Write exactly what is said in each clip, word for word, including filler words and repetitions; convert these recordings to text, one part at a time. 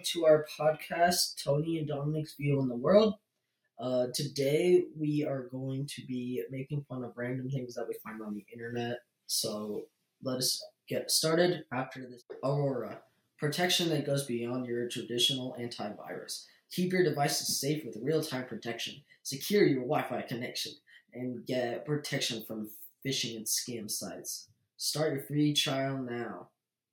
to our podcast, Tony and Dominic's View on the World. Uh, today we are going to be making fun of random things that we find on the internet. So let us get started after this. Aurora, protection that goes beyond your traditional antivirus. Keep your devices safe with real-time protection. Secure your Wi-Fi connection and get protection from phishing and scam sites. Start your free trial now.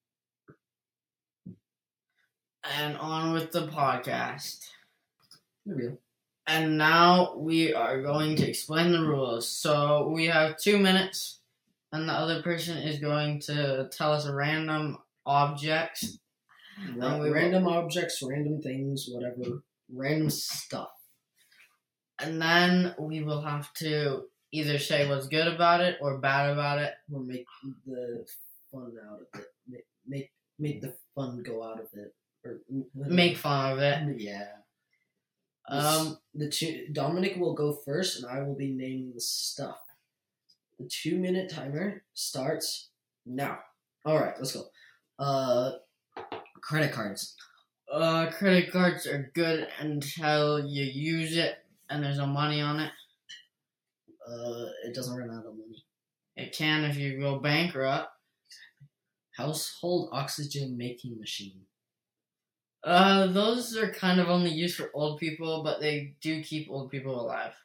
And on with the podcast. There we go. And now we are going to explain the rules. So we have two minutes, and the other person is going to tell us random objects. Ra- we random will... objects, random things, whatever. Random stuff. And then we will have to either say what's good about it or bad about it. Or make the fun out of it. Make make, make the fun go out of it. Or make fun of it. Yeah. Um, the two Dominic will go first, and I will be naming the stuff. The two-minute timer starts now. All right, let's go. Uh, credit cards. Uh, credit cards are good until you use it and there's no money on it. Uh, it doesn't run out of money. It can if you go bankrupt. Household oxygen making machine. Uh, those are kind of only used for old people, but they do keep old people alive.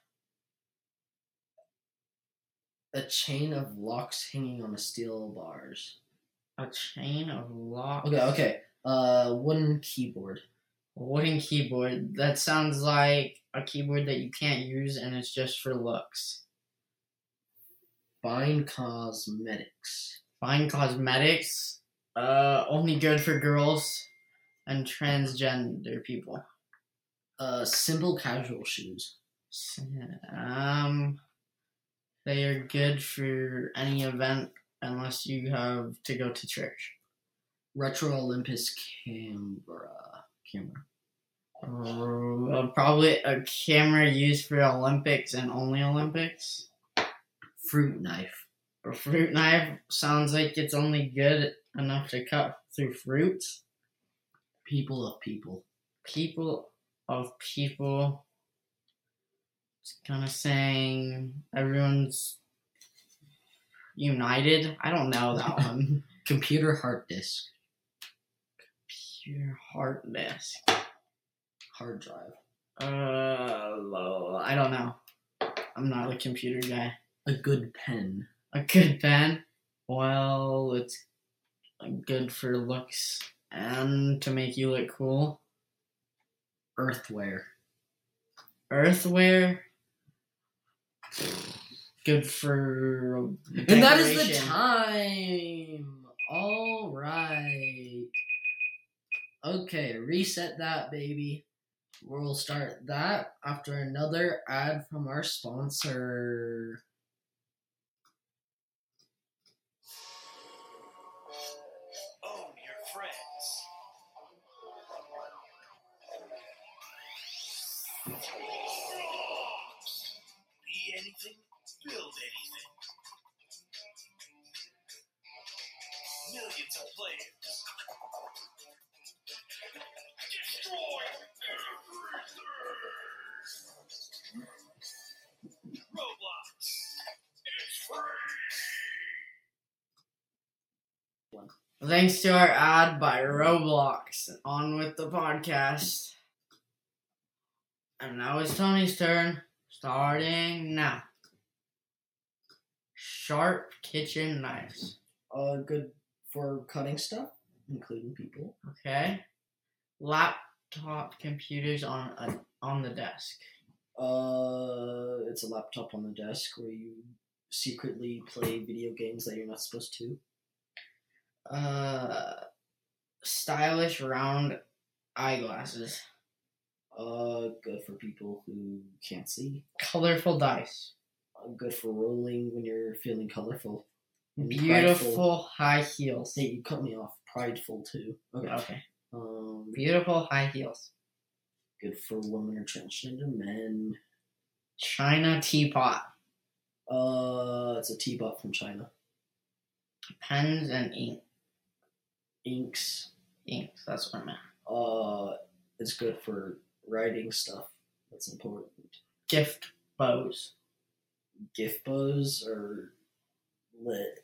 A chain of locks hanging on a steel bars. A chain of locks? Okay, okay. Uh, wooden keyboard. A wooden keyboard. That sounds like a keyboard that you can't use and it's just for looks. Fine cosmetics. Fine cosmetics? Uh, only good for girls and transgender people. Uh, simple casual shoes. Um, they are good for any event unless you have to go to church. Retro Olympus camera. Camera. Uh, probably a camera used for Olympics and only Olympics. Fruit knife. A fruit knife sounds like it's only good enough to cut through fruits. People of people. People of people. It's kind of saying everyone's united. I don't know that one. Computer hard disk. Computer hard disk. Hard drive. Uh, I don't know. I'm not a computer guy. A good pen. A good pen? Well, it's good for looks and to make you look cool. Earthware. Earthware? Good for decoration. And that is the time. All right. Okay, reset that, baby. We'll start that after another ad from our sponsor. Own your friends. Be anything, build anything. Millions of players. Destroy everything. Roblox. It's free. Thanks to our ad by Roblox. On with the podcast. And now it's Tony's turn. Starting now. Sharp kitchen knives. Uh, good for cutting stuff, including people. Okay. Laptop computers on a, on the desk. Uh, it's a laptop on the desk where you secretly play video games that you're not supposed to. Uh, stylish round eyeglasses. Uh, good for people who can't see. Colorful dice. Uh, good for rolling when you're feeling colorful. And Beautiful prideful. high heels. Hey, you cut me off. Prideful too. Okay. Okay. Um, Beautiful high heels. good for women or transgender men. China teapot. Uh, it's a teapot from China. Pens and ink. Inks. Inks, that's what I meant. Uh, it's good for writing stuff. That's important. Gift bows. Gift bows are lit.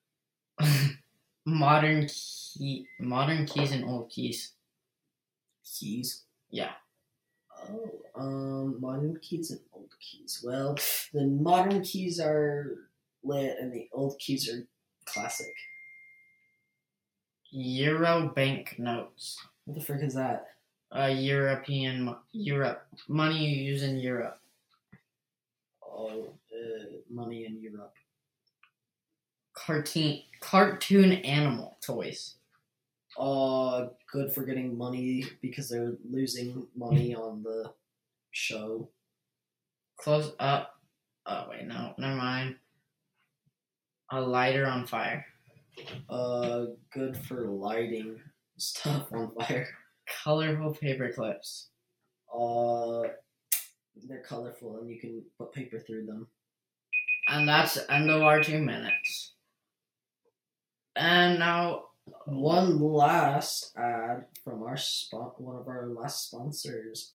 modern key, modern keys and old keys. Keys. Yeah. Oh, um, modern keys and old keys. Well, the modern keys are lit, and the old keys are classic. Euro bank notes. What the frick is that? Uh, European mo- Europe money you use in Europe. Oh, uh, money in Europe. Cartoon cartoon animal toys. Uh, good for getting money because they're losing money on the show. Close up. Oh wait, no, never mind. A lighter on fire. Uh, good for lighting stuff on fire. Colorful paper clips. Uh, they're colorful and you can put paper through them. And that's the end of our two minutes. And now One last ad from our spot, one of our last sponsors.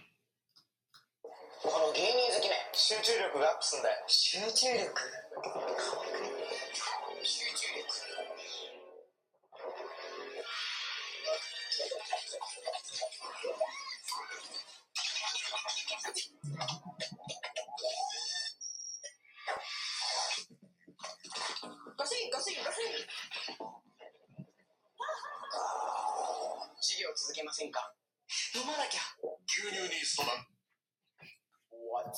この芸人好きね集中力がアップすんだよ集中力集中力ガシンガシンガシン授業続けませんか飲まなきゃ牛乳にそば What?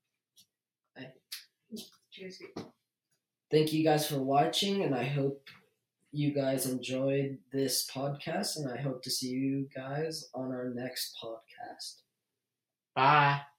Thank you guys for watching, and I hope you guys enjoyed this podcast, and I hope to see you guys on our next podcast. bye.